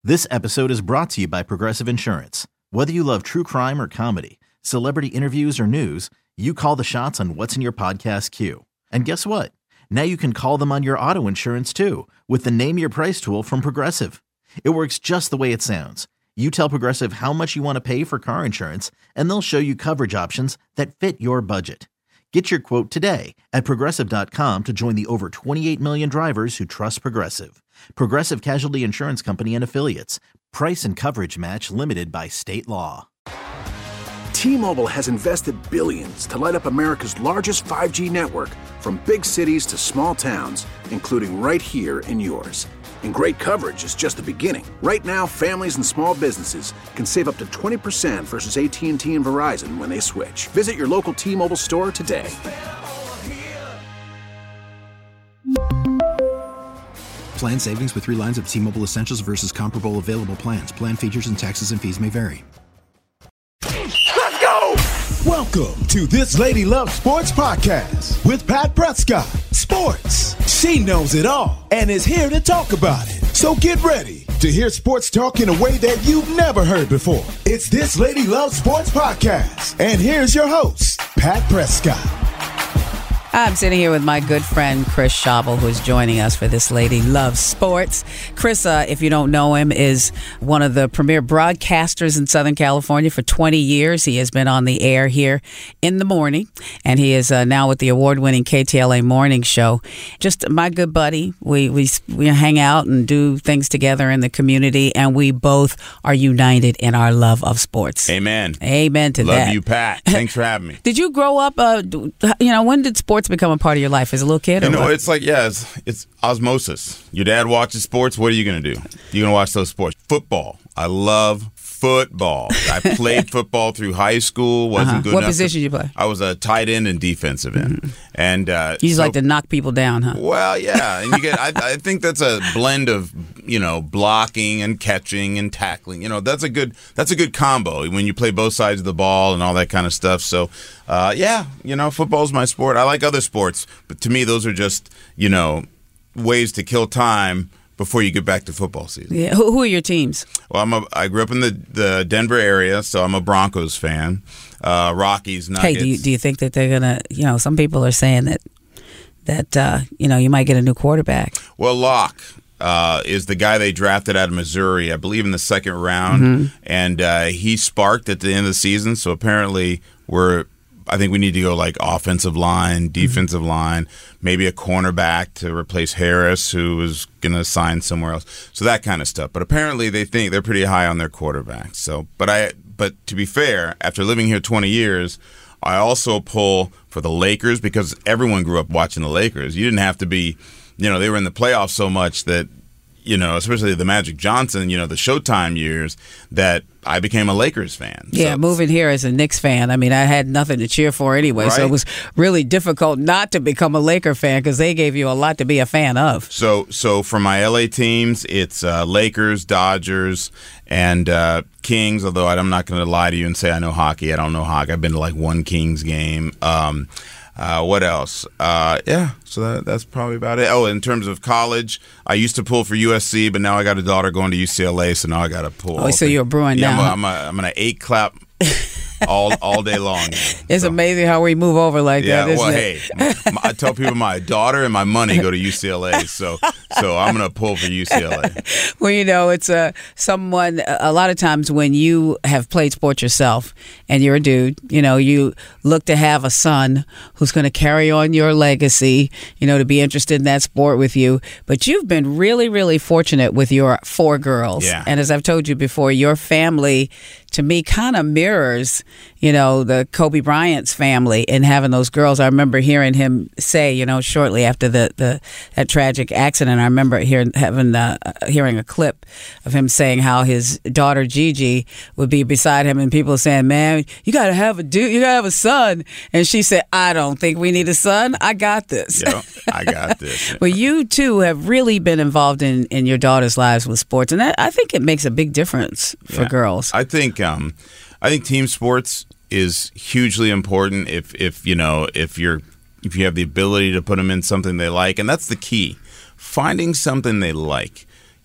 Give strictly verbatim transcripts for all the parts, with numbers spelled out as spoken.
This episode is brought to you by Progressive Insurance. Whether you love true crime or comedy, celebrity interviews or news, you call the shots on what's in your podcast queue. And guess what? Now you can call them on your auto insurance too with the Name Your Price tool from Progressive. It works just the way it sounds. You tell Progressive how much you want to pay for car insurance, and they'll show you coverage options that fit your budget. Get your quote today at Progressive dot com to join the over twenty-eight million drivers who trust Progressive. Progressive Casualty Insurance Company and Affiliates. Price and coverage match limited by state law. T-Mobile has invested billions to light up America's largest five G network, from big cities to small towns, including right here in yours. And great coverage is just the beginning. Right now, families and small businesses can save up to twenty percent versus A T and T and Verizon when they switch. Visit your local T-Mobile store today. Plan savings with three lines of T-Mobile Essentials versus comparable available plans. Plan features and taxes and fees may vary. Let's go! Welcome to This Lady Loves Sports Podcast with Pat Prescott. Sports. She knows it all and is here to talk about it. So get ready to hear sports talk in a way that you've never heard before. It's This Lady Loves Sports Podcast. And here's your host, Pat Prescott. I'm sitting here with my good friend Chris Schabel, who's joining us for This Lady Loves Sports. Chris, uh, if you don't know him, is one of the premier broadcasters in Southern California for twenty years. He has been on the air here in the morning, and he is uh, now with the award-winning K T L A Morning Show. Just my good buddy. We, we, we hang out and do things together in the community, and we both are united in our love of sports. Amen. Amen to Love that. Love you, Pat. Thanks for having me. Did you grow up, uh, you know, when did sports become a part of your life as a little kid? Or you know, what? it's like, yeah, it's, it's osmosis. Your dad watches sports. What are you going to do? You're going to watch those sports. Football. I love football. I played football through high school. Wasn't uh-huh. good What enough position to, did you play? I was a tight end and defensive end. Mm-hmm. And uh, you just so, like to knock people down, huh? Well, yeah. And you get. I, I think that's a blend of, you know, blocking and catching and tackling. You know, that's a good that's a good combo when you play both sides of the ball and all that kind of stuff. So, uh, yeah, you know, football's my sport. I like other sports, but to me, those are just, you know, ways to kill time before you get back to football season. Yeah. Who, who are your teams? Well, I'm a, I grew up in the, the Denver area, so I'm a Broncos fan. Uh, Rockies, Nuggets. Hey, do you, do you think that they're going to, you know, some people are saying that, that uh, you know, you might get a new quarterback. Well, Locke uh, is the guy they drafted out of Missouri, I believe in the second round, mm-hmm. and uh, he sparked at the end of the season, so apparently we're I think we need to go like offensive line, defensive mm-hmm. line, maybe a cornerback to replace Harris, who was going to sign somewhere else. So that kind of stuff. But apparently they think they're pretty high on their quarterback. So, but I, but to be fair, after living here twenty years, I also pull for the Lakers because everyone grew up watching the Lakers. You didn't have to be, you know, they were in the playoffs so much that, you know, especially the Magic Johnson, you know, the Showtime years, that I became a Lakers fan. Yeah, so, moving here as a Knicks fan, I mean, I had nothing to cheer for anyway, right? So it was really difficult not to become a Laker fan because they gave you a lot to be a fan of. So, so for my L A teams, it's uh, Lakers, Dodgers, and uh, Kings, although I'm not going to lie to you and say I know hockey. I don't know hockey. I've been to like one Kings game. Um Uh, what else? Uh, yeah, so that, that's probably about it. Oh, in terms of college, I used to pull for U S C, but now I got a daughter going to U C L A, so now I got to pull. Oh, so you're a Bruin yeah, now. I'm, a, I'm, a, I'm an eight clap all all day long. It's so. amazing how we move over like yeah, that, isn't well, it? hey, my, I tell people my daughter and my money go to U C L A, so so I'm going to pull for U C L A. Well, you know, it's uh, someone, a lot of times when you have played sports yourself and you're a dude, you know, you look to have a son who's going to carry on your legacy, you know, to be interested in that sport with you. But you've been really, really fortunate with your four girls. Yeah. And as I've told you before, your family, to me, kind of mirrors, you know, the Kobe Bryant's family and having those girls. I remember hearing him say, you know, shortly after the, the that tragic accident, I remember hearing having uh, hearing a clip of him saying how his daughter Gigi would be beside him, and people saying, "Man, you got to have a dude, you got to have a son." And she said, "I don't think we need a son. I got this." Yeah, I got this. Well, you too have really been involved in, in your daughter's lives with sports, and that, I think it makes a big difference for yeah. girls. I think um, I think team sports is hugely important. If if you know if you're if you have the ability to put them in something they like, and that's the key, finding something they like.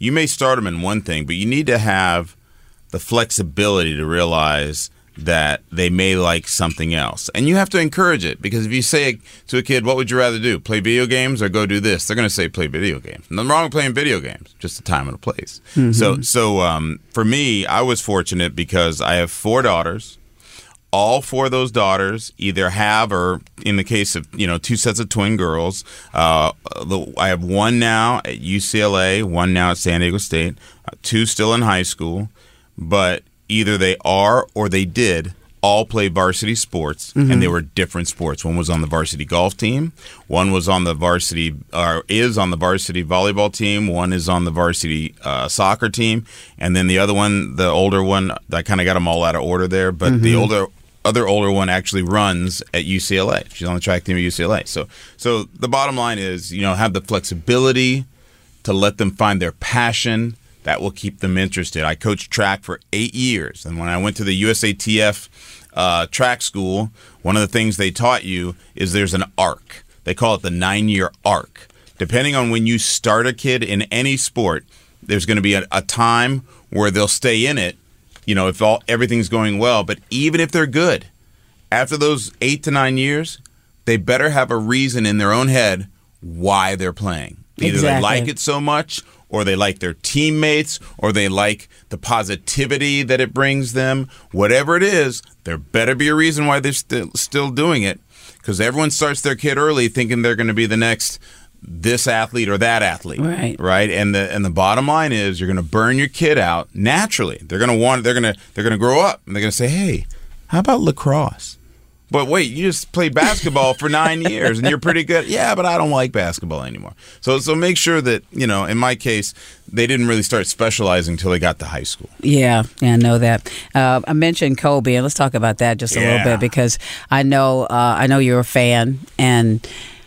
you may start them in one thing, but you need to have the flexibility to realize that they may like something else. And you have to encourage it, because if you say to a kid, what would you rather do, play video games or go do this? They're going to say play video games. Nothing wrong with playing video games, just the time and the place. Mm-hmm. So so um, for me, I was fortunate because I have four daughters. All four of those daughters either have, or in the case of, you know, two sets of twin girls, uh, I have one now at U C L A, one now at San Diego State, uh, two still in high school, but either they are or they did all play varsity sports, mm-hmm. and they were different sports. One was on the varsity golf team, one was on the varsity, or is on the varsity volleyball team, one is on the varsity uh, soccer team, and then the other one, the older one, I kind of got them all out of order there, but mm-hmm. the older other older one actually runs at U C L A. She's on the track team at U C L A. So, so the bottom line is, you know, have the flexibility to let them find their passion. That will keep them interested. I coached track for eight years, and when I went to the U S A T F uh, track school, one of the things they taught you is there's an arc. They call it the nine-year arc. Depending on when you start a kid in any sport, there's going to be a, a time where they'll stay in it, you know, if all everything's going well. But even if they're good, after those eight to nine years, they better have a reason in their own head why they're playing. Either exactly. they like it so much, or they like their teammates, or they like the positivity that it brings them. Whatever it is, there better be a reason why they're st- still doing it, because everyone starts their kid early thinking they're going to be the next this athlete or that athlete, right? Right, and the and the bottom line is you're going to burn your kid out naturally. They're going to want they're going to they're going to grow up and they're going to say, hey, how about lacrosse? But wait, you just played basketball for nine years and you're pretty good. Yeah, but I don't like basketball anymore. So so make sure that, you know, in my case, they didn't really start specializing until they got to high school. Yeah, yeah, I know that. Uh, I mentioned Kobe, and let's talk about that just a yeah. little bit, because I know uh, I know you're a fan, and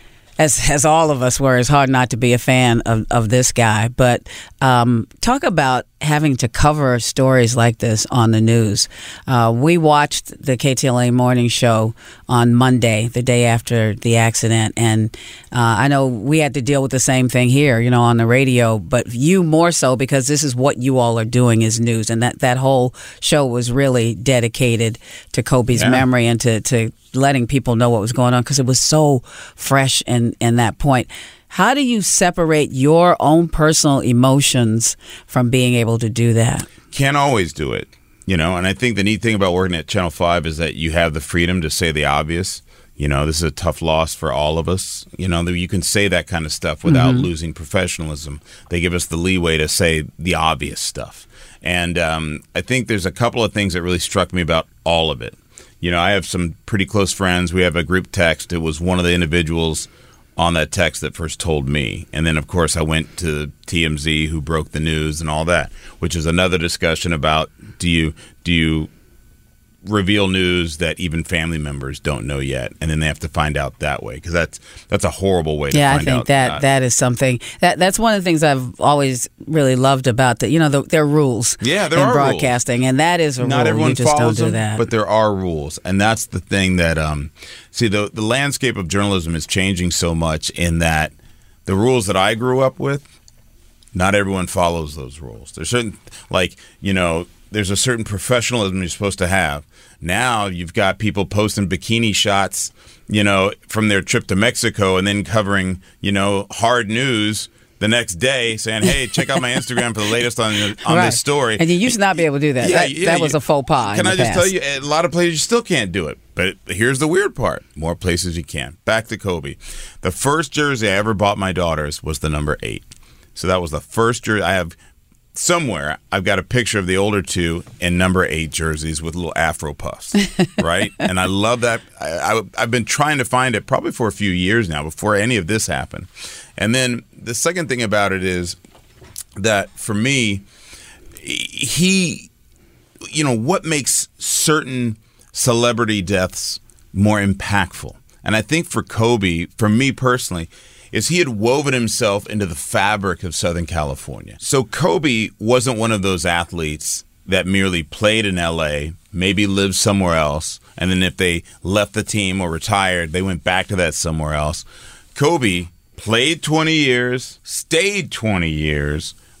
as as all of us were, it's hard not to be a fan of, of this guy. But um, talk about having to cover stories like this on the news. Uh, we watched the K T L A morning show on Monday, the day after the accident, and uh, I know we had to deal with the same thing here, you know, on the radio, but you more so, because this is what you all are doing is news, and that, that whole show was really dedicated to Kobe's yeah. memory and to, to letting people know what was going on, because it was so fresh in, in that point. How do you separate your own personal emotions from being able to do that? Can't always do it, you know, and I think the neat thing about working at Channel five is that you have the freedom to say the obvious. You know, this is a tough loss for all of us. You know, you can say that kind of stuff without mm-hmm. losing professionalism. They give us the leeway to say the obvious stuff. And um, I think there's a couple of things that really struck me about all of it. You know, I have some pretty close friends. We have a group text. It was one of the individuals on that text that first told me. And then, of course, I went to T M Z, who broke the news and all that, which is another discussion about do you do you reveal news that even family members don't know yet, and then they have to find out that way, because that's that's a horrible way to yeah, find out. Yeah, I think that, that that is something that that's one of the things I've always really loved about the you know the, there are rules. Yeah, there in are broadcasting, rules. And that is a Not rule. everyone you just follows don't do them, that. but there are rules, and that's the thing that um, see the the landscape of journalism is changing so much in that the rules that I grew up with, not everyone follows those rules. There's certain like you know. There's a certain professionalism you're supposed to have. Now you've got people posting bikini shots, you know, from their trip to Mexico, and then covering, you know, hard news the next day, saying, "Hey, check out my Instagram for the latest on on right. this story." And you used to not be able to do that. Yeah, that, yeah, that was a faux pas. Can in I the just past. tell you, a lot of places you still can't do it. But here's the weird part: more places you can. Back to Kobe. The first jersey I ever bought my daughters was the number eight. So that was the first jersey I have. Somewhere I've got a picture of the older two in number eight jerseys with little afro puffs, right? And I love that. I, I, I've been trying to find it probably for a few years now before any of this happened. And then the second thing about it is that for me, he, you know, what makes certain celebrity deaths more impactful? And I think for Kobe, for me personally, is he had woven himself into the fabric of Southern California. So Kobe wasn't one of those athletes that merely played in L A, maybe lived somewhere else, and then if they left the team or retired, they went back to that somewhere else. Kobe played twenty years, stayed twenty years,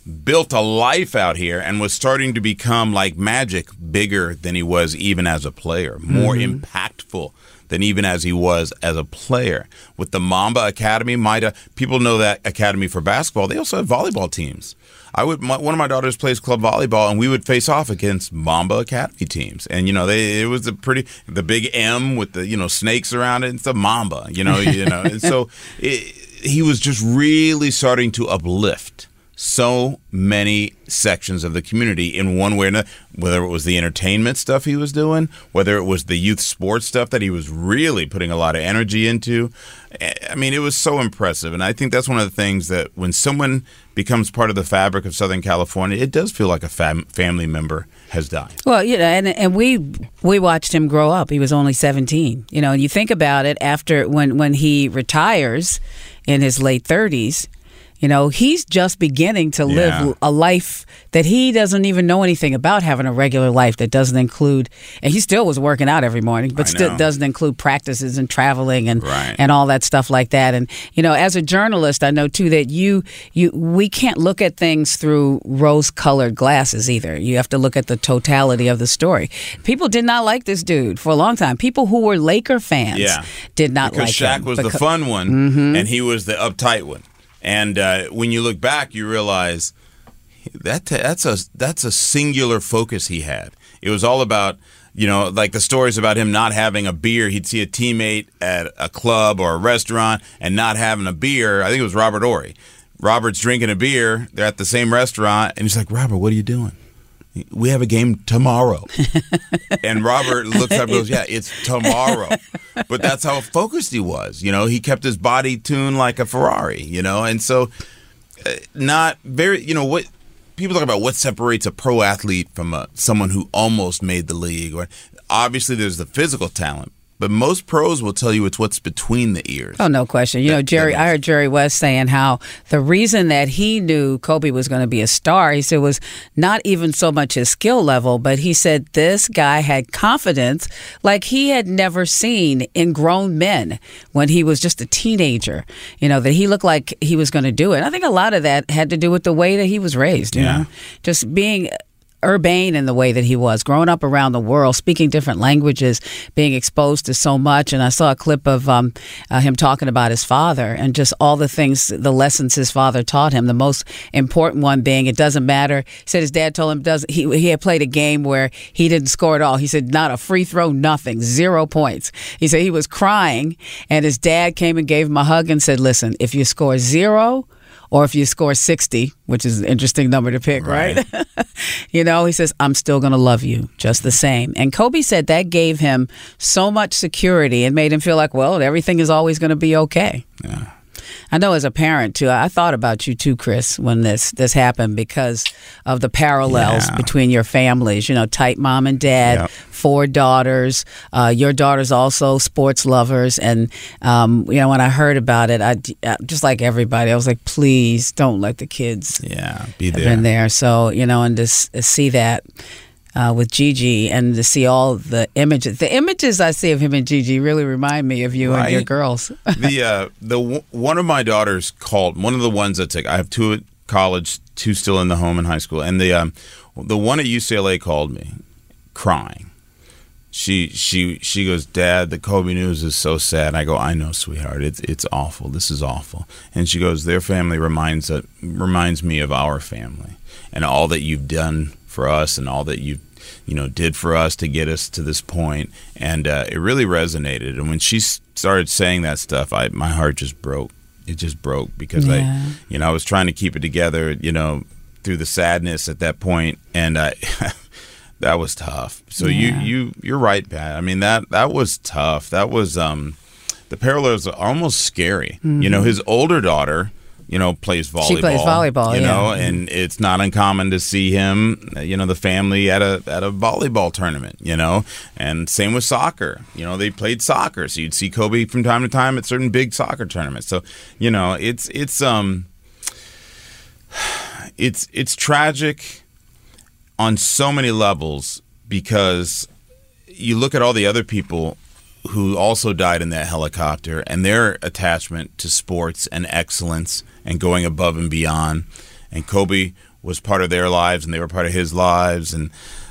built a life out here and was starting to become like magic, bigger than he was even as a player, more mm-hmm. impactful than even as he was as a player. With the Mamba Academy, Mida, people know that academy for basketball. They also have volleyball teams. I would my, one of my daughters plays club volleyball, and we would face off against Mamba Academy teams. And you know, they it was a pretty the big M with the you know snakes around it. It's the Mamba, you know, you know. And so it, he was just really starting to uplift so many sections of the community in one way or another, whether it was the entertainment stuff he was doing, whether it was the youth sports stuff that he was really putting a lot of energy into. I mean, it was so impressive. And I think that's one of the things that when someone becomes part of the fabric of Southern California, it does feel like a fam- family member has died. Well, you know, and and we we watched him grow up. He was only seventeen. You know, and you think about it, after when, when he retires in his late thirties, you know, he's just beginning to live Yeah. a life that he doesn't even know anything about, having a regular life that doesn't include, and he still was working out every morning, but I still know. doesn't include practices and traveling and Right. and all that stuff like that. And, you know, as a journalist, I know, too, that you, you we can't look at things through rose-colored glasses either. You have to look at the totality of the story. People did not like this dude for a long time. People who were Laker fans Yeah. did not because like Shaq him. was the Becau- fun one, Mm-hmm. and he was the uptight one. And uh, when you look back, you realize that that's a that's a singular focus he had. It was all about, you know, like the stories about him not having a beer. He'd see a teammate at a club or a restaurant and not having a beer. I think it was Robert Horry. Robert's drinking a beer. They're at the same restaurant, and he's like, "Robert, what are you doing? We have a game tomorrow." And Robert looks up and goes, "Yeah, it's tomorrow." But that's how focused he was. You know, he kept his body tuned like a Ferrari, you know? And so uh, not very, you know, what people talk about what separates a pro athlete from a, someone who almost made the league. Or obviously there's the physical talent, but most pros will tell you it's what's between the ears. Oh, no question. You That- know, Jerry, that I makes- heard Jerry West saying how the reason that he knew Kobe was going to be a star, he said, was not even so much his skill level, but he said this guy had confidence like he had never seen in grown men when he was just a teenager. You know, that he looked like he was going to do it. I think a lot of that had to do with the way that he was raised, you Yeah. know, just being urbane in the way that he was, growing up around the world, speaking different languages, being exposed to so much. And I saw a clip of um, uh, him talking about his father and just all the things, the lessons his father taught him. The most important one being, it doesn't matter. He said his dad told him does he he had played a game where he didn't score at all. He said not a free throw, nothing, zero points. He said he was crying, and his dad came and gave him a hug and said, "Listen, if you score zero, or if you score sixty, which is an interesting number to pick, right? right? You know, he says, I'm still going to love you just the same." And Kobe said that gave him so much security and made him feel like, well, everything is always going to be okay. Yeah. I know as a parent, too, I thought about you, too, Chris, when this, this happened because of the parallels Yeah. between your families. You know, tight mom and dad, Yep. four daughters. Uh, your daughters also sports lovers. And, um, you know, when I heard about it, I, just like everybody, I was like, please don't let the kids Yeah, be have there. been there. So, you know, and to s- see that uh, with Gigi and to see all the images. The images I see of him and Gigi really remind me of you and your Right. girls. the uh, the w- one of my daughters called one of the ones that's like I have two at college, two still in the home in high school, and the um, the one at U C L A called me, crying. She she she goes, "Dad, the Kobe news is so sad." I go, "I know, sweetheart. It's it's awful. This is awful." And she goes, "Their family reminds uh, reminds me of our family and all that you've done for us and all that you you know did for us to get us to this point." And uh, it really resonated. And when she s- started saying that stuff, I my heart just broke. It just broke because Yeah. I you know I was trying to keep it together, you know, through the sadness at that point, and I. That was tough. So Yeah. you, you you're right, Pat. I mean that that was tough. That was um, the parallels are almost scary. Mm-hmm. You know, his older daughter, you know, plays volleyball. She plays volleyball, You yeah. know, and it's not uncommon to see him, you know, the family at a at a volleyball tournament. You know, and same with soccer. You know, they played soccer, so you'd see Kobe from time to time at certain big soccer tournaments. So you know, it's it's um, it's it's tragic on so many levels because you look at all the other people who also died in that helicopter and their attachment to sports and excellence and going above and beyond. And Kobe was part of their lives and they were part of his lives. And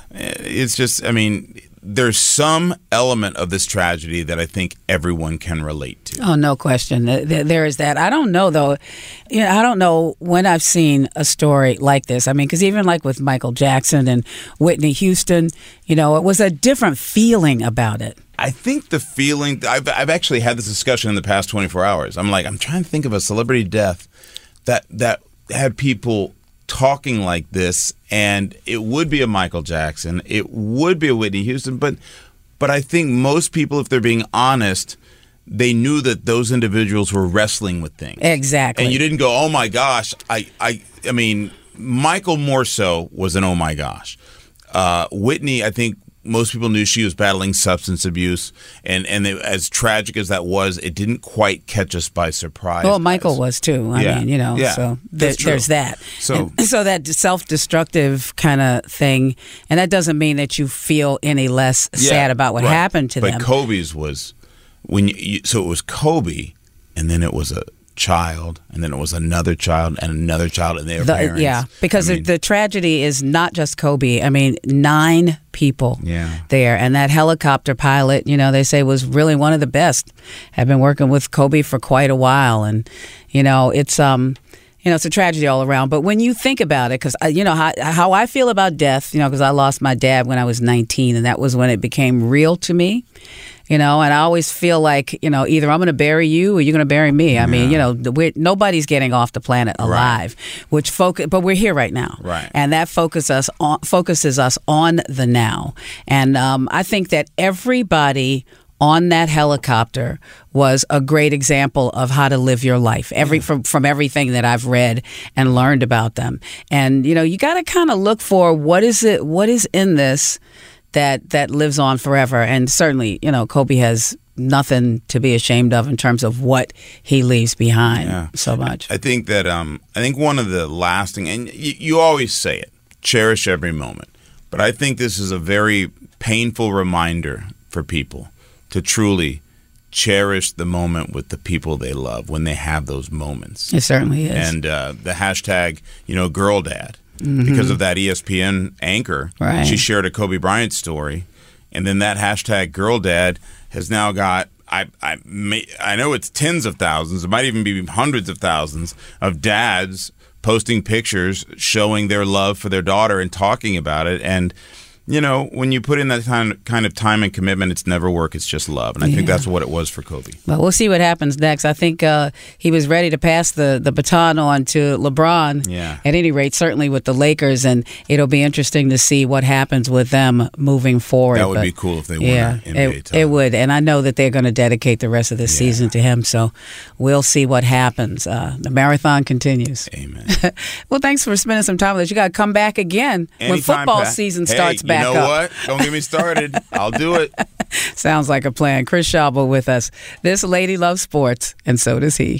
it's just, I mean, there's some element of this tragedy that I think everyone can relate to. Oh, no question. There is that. I don't know, though. You know, I don't know when I've seen a story like this. I mean, because even like with Michael Jackson and Whitney Houston, you know, it was a different feeling about it. I think the feeling, I've, I've actually had this discussion in the past twenty-four hours. I'm like, I'm trying to think of a celebrity death that that had people talking like this, and it would be a Michael Jackson, it would be a Whitney Houston, but but I think most people, if they're being honest, they knew that those individuals were wrestling with things. Exactly. And you didn't go, oh my gosh, I I, I mean, Michael more so was an oh my gosh. Uh, Whitney, I think most people knew she was battling substance abuse, and, and they, as tragic as that was, it didn't quite catch us by surprise. Well, Michael as, was too. I yeah, mean, you know, yeah, so th- there's that. So, and, so that self-destructive kind of thing, and that doesn't mean that you feel any less yeah, sad about what right. happened to but them. But Kobe's was when you, you, so it was Kobe, and then it was a child, and then it was another child and another child, and their the, parents. Yeah, because I mean, the, the tragedy is not just Kobe. I mean, nine people yeah. there, and that helicopter pilot, you know, they say was really one of the best. Had been working with Kobe for quite a while, and you know, it's um. You know, it's a tragedy all around. But when you think about it, because, you know, how, how I feel about death, you know, because I lost my dad when I was nineteen, and that was when it became real to me, you know, and I always feel like, you know, either I'm going to bury you or you're going to bury me. I yeah. mean, you know, we're, nobody's getting off the planet alive, right. which focus, but we're here right now. Right. And that focus us on, focuses us on the now. And um, I think that everybody on that helicopter was a great example of how to live your life. Every from from everything that I've read and learned about them. And you know, you got to kind of look for what is it what is in this that that lives on forever. And certainly, you know, Kobe has nothing to be ashamed of in terms of what he leaves behind. Yeah. So much. I think that um I think one of the lasting, and you, you always say it, cherish every moment. But I think this is a very painful reminder for people to truly cherish the moment with the people they love when they have those moments. It certainly is. And uh, the hashtag, you know, girl dad, mm-hmm. because of that E S P N anchor, right. she shared a Kobe Bryant story, and then that hashtag girl dad has now got, I I may, I know it's tens of thousands, it might even be hundreds of thousands of dads posting pictures showing their love for their daughter and talking about it. And you know, when you put in that time, kind of time and commitment, it's never work. It's just love. And I yeah. think that's what it was for Kobe. Well, we'll see what happens next. I think uh, he was ready to pass the, the baton on to LeBron. Yeah. At any rate, certainly with the Lakers. And it'll be interesting to see what happens with them moving forward. That would but, be cool if they yeah, won an N B A it, title. It would. And I know that they're going to dedicate the rest of this yeah. season to him. So we'll see what happens. Uh, the marathon continues. Amen. Well, thanks for spending some time with us. You got to come back again Anytime, when football Pat. season hey, starts back up. You know what? Don't get me started. I'll do it. Sounds like a plan. Chris Schabel with us. This lady loves sports, and so does he.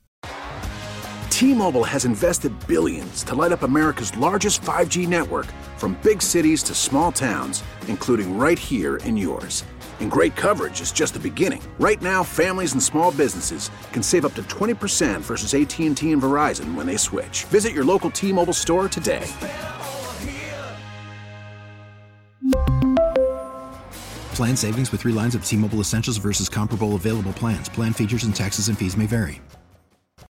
T-Mobile has invested billions to light up America's largest five G network, from big cities to small towns, including right here in yours. And great coverage is just the beginning. Right now, families and small businesses can save up to twenty percent versus A T and T and Verizon when they switch. Visit your local T-Mobile store today. Plan savings with three lines of T-Mobile Essentials versus comparable available plans. Plan features and taxes and fees may vary.